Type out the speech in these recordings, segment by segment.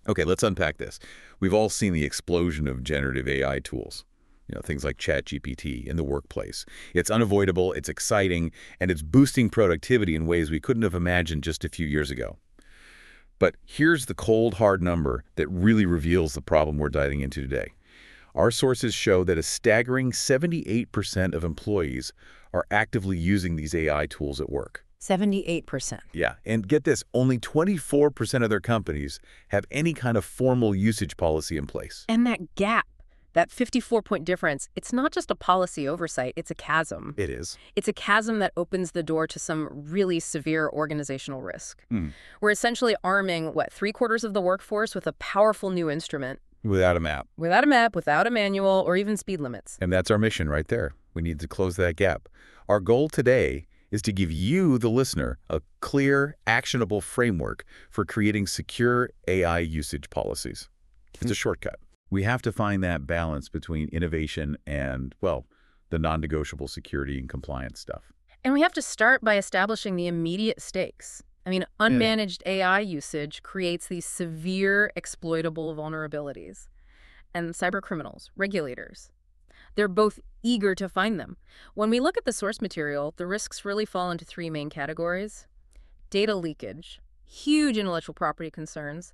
Okay, let's unpack this. We've all seen the explosion of generative AI tools. Things like ChatGPT in the workplace. It's unavoidable, it's exciting, and it's boosting productivity in ways we couldn't have imagined just a few years ago. But here's the cold, hard number that really reveals the problem we're diving into today. Our sources show that a staggering 78% of employees are actively using these AI tools at work. 78%. Yeah, and get this, only 24% of their companies have any kind of formal usage policy in place. And that gap, that 54-point difference, it's not just a policy oversight, it's a chasm. It is. It's a chasm that opens the door to some really severe organizational risk. Hmm. We're essentially arming, three-quarters of the workforce with a powerful new instrument. Without a map. Without a map, without a manual, or even speed limits. And that's our mission right there. We need to close that gap. Our goal today is to give you, the listener, a clear, actionable framework for creating secure AI usage policies. It's a shortcut. We have to find that balance between innovation and, well, the non-negotiable security and compliance stuff. And we have to start by establishing the immediate stakes. Unmanaged AI usage creates these severe exploitable vulnerabilities. And cybercriminals, regulators, they're both eager to find them. When we look at the source material, the risks really fall into three main categories: data leakage, huge intellectual property concerns,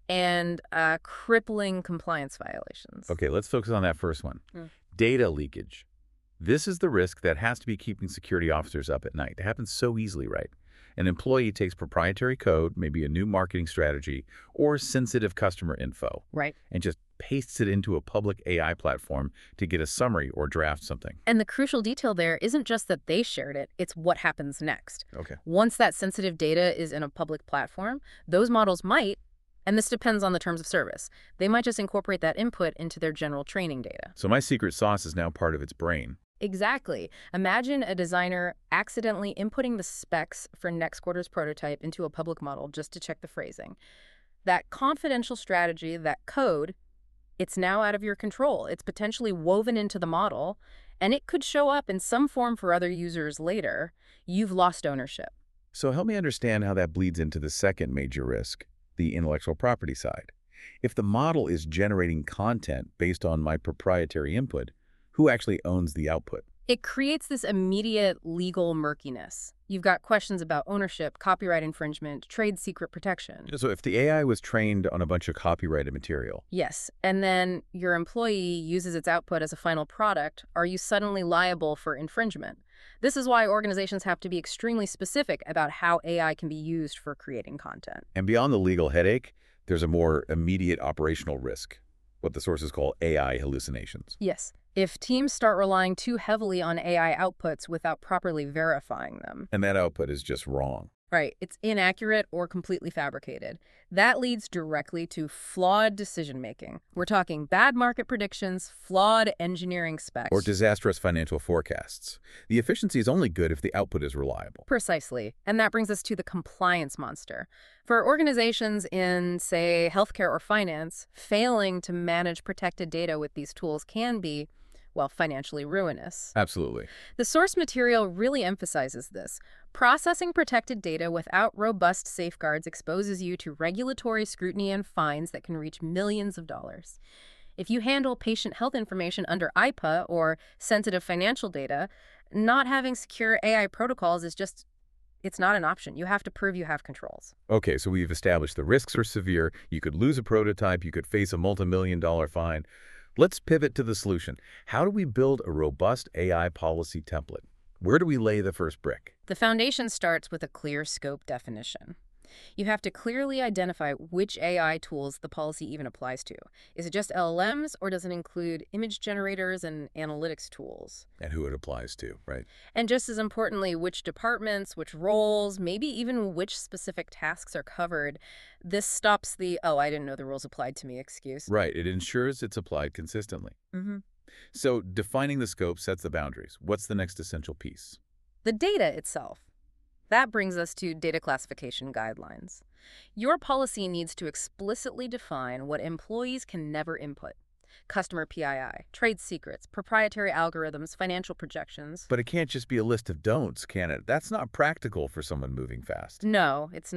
and crippling compliance violations. Okay, let's focus on that first one. Mm. Data leakage. This is the risk that has to be keeping security officers up at night. It happens so easily, right? An employee takes proprietary code, maybe a new marketing strategy, or sensitive customer info, Right. and just pastes it into a public AI platform to get a summary or draft something. And the crucial detail there isn't just that they shared it, it's what happens next. Okay. Once that sensitive data is in a public platform, those models might, and this depends on the terms of service, they might just incorporate that input into their general training data. So my secret sauce is now part of its brain. Exactly. Imagine a designer accidentally inputting the specs for next quarter's prototype into a public model just to check the phrasing. That confidential strategy, that code, it's now out of your control. It's potentially woven into the model, and it could show up in some form for other users later. You've lost ownership. So help me understand how that bleeds into the second major risk, the intellectual property side. If the model is generating content based on my proprietary input, who actually owns the output? It creates this immediate legal murkiness. You've got questions about ownership, copyright infringement, trade secret protection. So if the AI was trained on a bunch of copyrighted material, Yes, and then your employee uses its output as a final product, are you suddenly liable for infringement? This is why organizations have to be extremely specific about how AI can be used for creating content. and beyond the legal headache, there's a more immediate operational risk, what the sources call AI hallucinations. Yes, if teams start relying too heavily on AI outputs without properly verifying them. And that output is just wrong. Right, it's inaccurate or completely fabricated. That leads directly to flawed decision-making. We're talking bad market predictions, flawed engineering specs. Or disastrous financial forecasts. The efficiency is only good if the output is reliable. Precisely. And that brings us to the compliance monster. For organizations in, say, healthcare or finance, failing to manage protected data with these tools can be, financially ruinous. Absolutely. The source material really emphasizes this. Processing protected data without robust safeguards exposes you to regulatory scrutiny and fines that can reach millions of dollars. If you handle patient health information under IPA or sensitive financial data, not having secure AI protocols is just, it's not an option. You have to prove you have controls. Okay, so we've established the risks are severe. You could lose a prototype. You could face a multi-million-dollar fine. Let's pivot to the solution. How do we build a robust AI policy template? Where do we lay the first brick? The foundation starts with a clear scope definition. You have to clearly identify which AI tools the policy even applies to. Is it just LLMs, or does it include image generators and analytics tools? And who it applies to, right? And just as importantly, which departments, which roles, maybe even which specific tasks are covered. This stops the, oh, I didn't know the rules applied to me excuse. Right. It ensures it's applied consistently. Mm-hmm. So defining the scope sets the boundaries. What's the next essential piece? The data itself. That brings us to data classification guidelines. Your policy needs to explicitly define what employees can never input. Customer PII, trade secrets, proprietary algorithms, financial projections. But it can't just be a list of don'ts, can it? That's not practical for someone moving fast. No, it's not.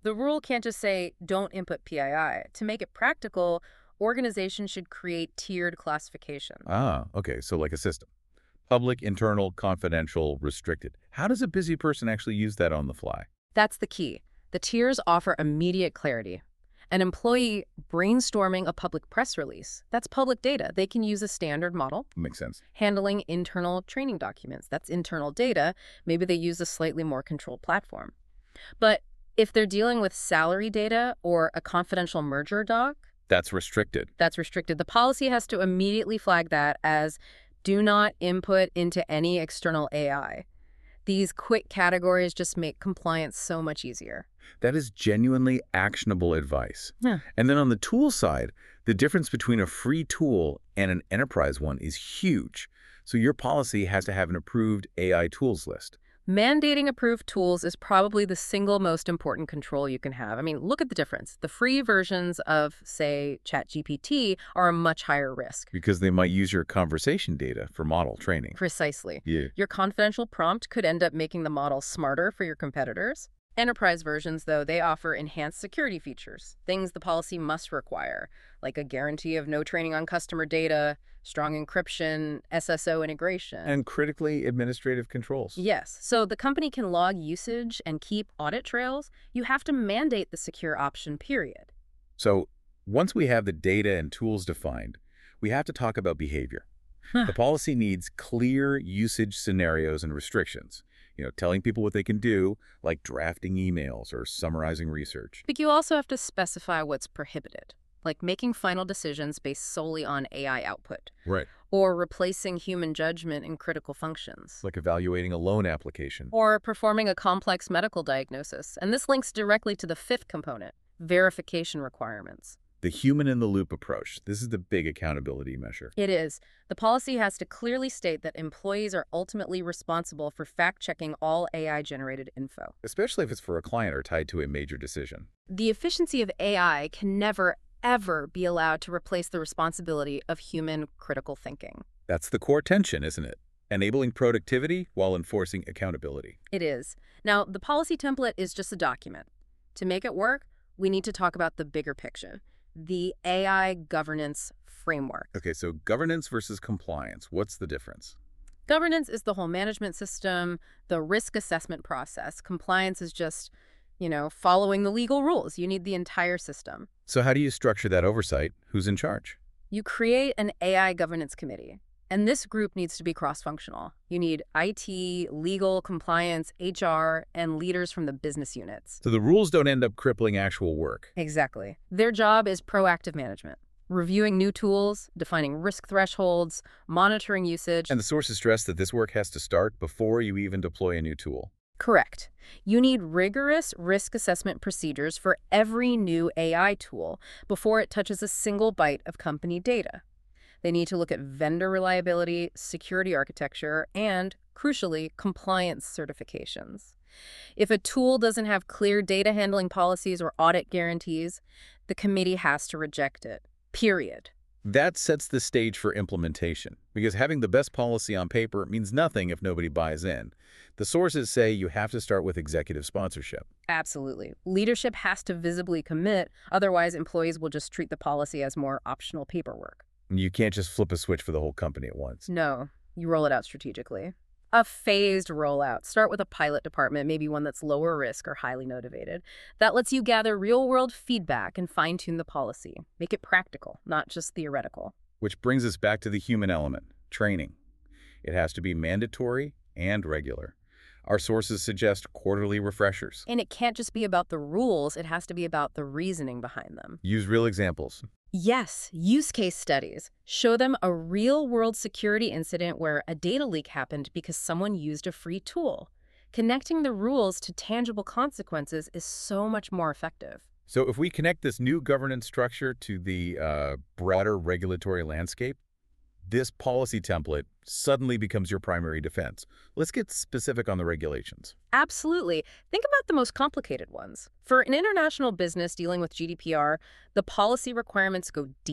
The rule can't just say, don't input PII. To make it practical, organizations should create tiered classification. Ah, okay, so like a system. Public, internal, confidential, restricted. How does a busy person actually use that on the fly? That's the key. The tiers offer immediate clarity. An employee brainstorming a public press release, that's public data. They can use a standard model. Makes sense. Handling internal training documents, that's internal data. Maybe they use a slightly more controlled platform. But if they're dealing with salary data or a confidential merger doc, That's restricted. that's restricted. The policy has to immediately flag that as do not input into any external AI. These quick categories just make compliance so much easier. That is genuinely actionable advice. Yeah. And then on the tool side, the difference between a free tool and an enterprise one is huge. So your policy has to have an approved AI tools list. Mandating approved tools is probably the single most important control you can have. I mean, look at the difference. The free versions of, say, ChatGPT are a much higher risk. Because they might use your conversation data for model training. Precisely. Yeah. Your confidential prompt could end up making the model smarter for your competitors. Enterprise versions, though, they offer enhanced security features, things the policy must require, like a guarantee of no training on customer data, strong encryption, SSO integration. And critically administrative controls. Yes, so the company can log usage and keep audit trails. You have to mandate the secure option, period. So once we have the data and tools defined, we have to talk about behavior. The policy needs clear usage scenarios and restrictions. Telling people what they can do, like drafting emails or summarizing research. But you also have to specify what's prohibited, like making final decisions based solely on AI output, Right. or replacing human judgment in critical functions, Like evaluating a loan application. or performing a complex medical diagnosis. And this links directly to the fifth component, verification requirements. The human-in-the-loop approach. This is the big accountability measure. It is. The policy has to clearly state that employees are ultimately responsible for fact-checking all AI-generated info. Especially if it's for a client or tied to a major decision. The efficiency of AI can never, ever be allowed to replace the responsibility of human critical thinking. That's the core tension, isn't it? Enabling productivity while enforcing accountability. It is. Now, the policy template is just a document. To make it work, we need to talk about the bigger picture. The AI governance framework. Okay, so governance versus compliance. What's the difference? Governance is the whole management system, the risk assessment process. Compliance is just, following the legal rules. You need the entire system. So how do you structure that oversight? Who's in charge? You create an AI governance committee, and this group needs to be cross-functional. You need IT, legal, compliance, HR, and leaders from the business units. So the rules don't end up crippling actual work. Exactly. Their job is proactive management, reviewing new tools, defining risk thresholds, monitoring usage. And the sources stress that this work has to start before you even deploy a new tool. Correct. You need rigorous risk assessment procedures for every new AI tool before it touches a single byte of company data. They need to look at vendor reliability, security architecture, and, crucially, compliance certifications. If a tool doesn't have clear data handling policies or audit guarantees, the committee has to reject it. Period. That sets the stage for implementation, because having the best policy on paper means nothing if nobody buys in. The sources say you have to start with executive sponsorship. Absolutely. Leadership has to visibly commit, otherwise employees will just treat the policy as more optional paperwork. You can't just flip a switch for the whole company at once. No, you roll it out strategically. A phased rollout. Start with a pilot department, maybe one that's lower risk or highly motivated. That lets you gather real-world feedback and fine-tune the policy. Make it practical, not just theoretical. Which brings us back to the human element, training. It has to be mandatory and regular. Our sources suggest quarterly refreshers. And it can't just be about the rules, it has to be about the reasoning behind them. Use real examples. Yes, use case studies. Show them a real-world security incident where a data leak happened because someone used a free tool. Connecting the rules to tangible consequences is so much more effective. So if we connect this new governance structure to the broader regulatory landscape, this policy template suddenly becomes your primary defense. Let's get specific on the regulations. Absolutely. Think about the most complicated ones. For an international business dealing with GDPR, the policy requirements go deep.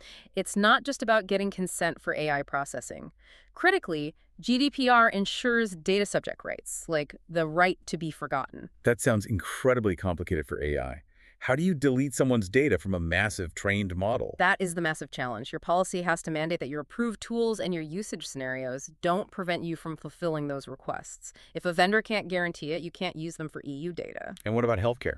It's not just about getting consent for AI processing. Critically, GDPR ensures data subject rights, like the right to be forgotten. That sounds incredibly complicated for AI. How do you delete someone's data from a massive trained model? That is the massive challenge. Your policy has to mandate that your approved tools and your usage scenarios don't prevent you from fulfilling those requests. If a vendor can't guarantee it, you can't use them for EU data. And what about healthcare?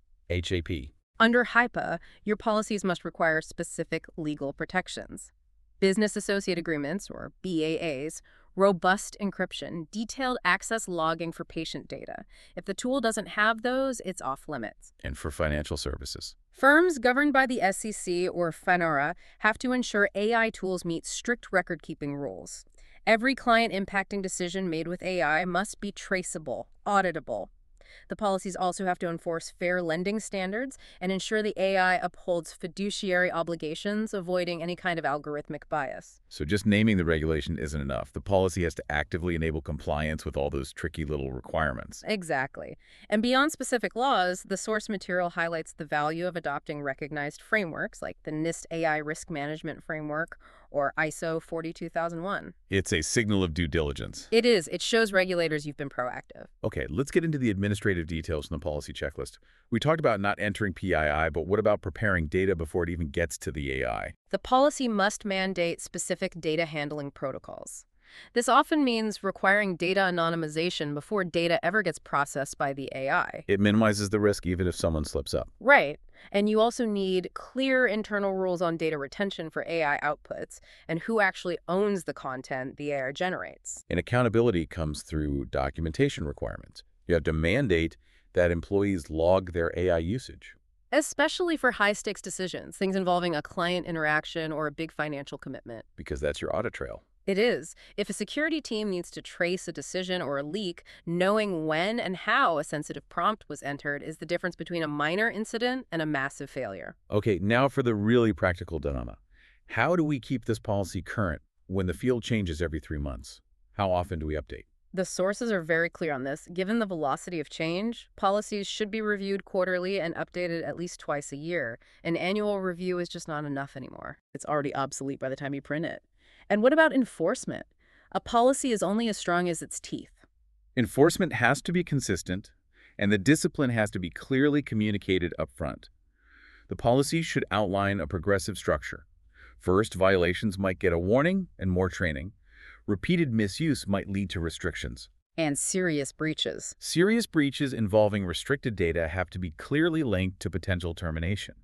HAP. Under HIPAA, your policies must require specific legal protections. Business Associate Agreements, or BAAs, robust encryption, detailed access logging for patient data. If the tool doesn't have those, it's off limits. And for financial services. Firms governed by the SEC or FINRA have to ensure AI tools meet strict record-keeping rules. Every client-impacting decision made with AI must be traceable, auditable. The policies also have to enforce fair lending standards and ensure the AI upholds fiduciary obligations, avoiding any kind of algorithmic bias. So just naming the regulation isn't enough. The policy has to actively enable compliance with all those tricky little requirements. Exactly. And beyond specific laws, the source material highlights the value of adopting recognized frameworks like the NIST AI Risk Management Framework or ISO 42001. It's a signal of due diligence. It is. It shows regulators you've been proactive. Okay, let's get into the administrative details in the policy checklist. We talked about not entering PII, but what about preparing data before it even gets to the AI? The policy must mandate specific data handling protocols. This often means requiring data anonymization before data ever gets processed by the AI. It minimizes the risk even if someone slips up. Right. And you also need clear internal rules on data retention for AI outputs and who actually owns the content the AI generates. And accountability comes through documentation requirements. You have to mandate that employees log their AI usage. Especially for high-stakes decisions, things involving a client interaction or a big financial commitment. Because that's your audit trail. It is. If a security team needs to trace a decision or a leak, knowing when and how a sensitive prompt was entered is the difference between a minor incident and a massive failure. Okay, now for the really practical dilemma. How do we keep this policy current when the field changes every 3 months? How often do we update? The sources are very clear on this. Given the velocity of change, policies should be reviewed quarterly and updated at least twice a year. An annual review is just not enough anymore. It's already obsolete by the time you print it. And what about enforcement? A policy is only as strong as its teeth. Enforcement has to be consistent, and the discipline has to be clearly communicated upfront. The policy should outline a progressive structure. First, violations might get a warning and more training. Repeated misuse might lead to restrictions. And serious breaches. Serious breaches involving restricted data have to be clearly linked to potential termination.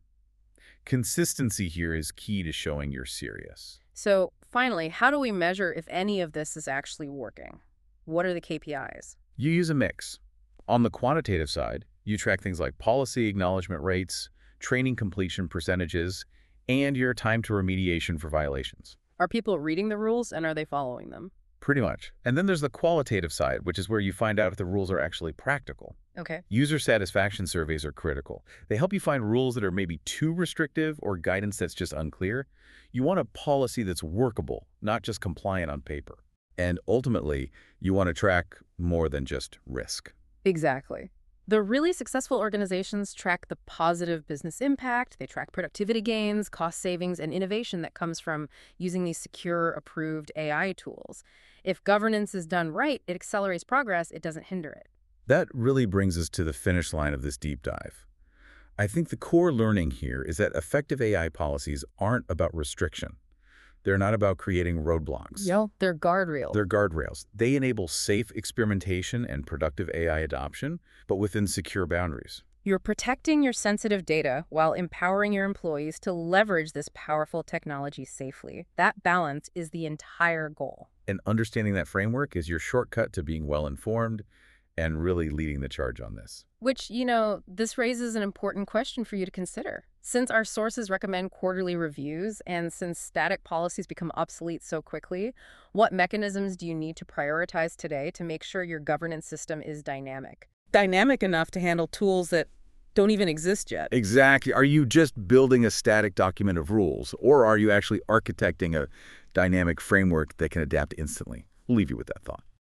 Consistency here is key to showing you're serious. So, finally, how do we measure if any of this is actually working? What are the KPIs? You use a mix. On the quantitative side, you track things like policy acknowledgement rates, training completion percentages, and your time to remediation for violations. Are people reading the rules and are they following them? Pretty much. And then there's the qualitative side, which is where you find out if the rules are actually practical. Okay. User satisfaction surveys are critical. They help you find rules that are maybe too restrictive or guidance that's just unclear. You want a policy that's workable, not just compliant on paper. And ultimately, you want to track more than just risk. Exactly. The really successful organizations track the positive business impact, they track productivity gains, cost savings, and innovation that comes from using these secure, approved AI tools. If governance is done right, it accelerates progress, it doesn't hinder it. That really brings us to the finish line of this deep dive. I think the core learning here is that effective AI policies aren't about restriction. They're not about creating roadblocks. They're guardrails. They're guardrails. They enable safe experimentation and productive AI adoption, but within secure boundaries. You're protecting your sensitive data while empowering your employees to leverage this powerful technology safely. That balance is the entire goal. And understanding that framework is your shortcut to being well-informed and really leading the charge on this. Which, this raises an important question for you to consider. Since our sources recommend quarterly reviews and since static policies become obsolete so quickly, what mechanisms do you need to prioritize today to make sure your governance system is dynamic? Dynamic enough to handle tools that don't even exist yet. Exactly. Are you just building a static document of rules, or are you actually architecting a dynamic framework that can adapt instantly? We'll leave you with that thought.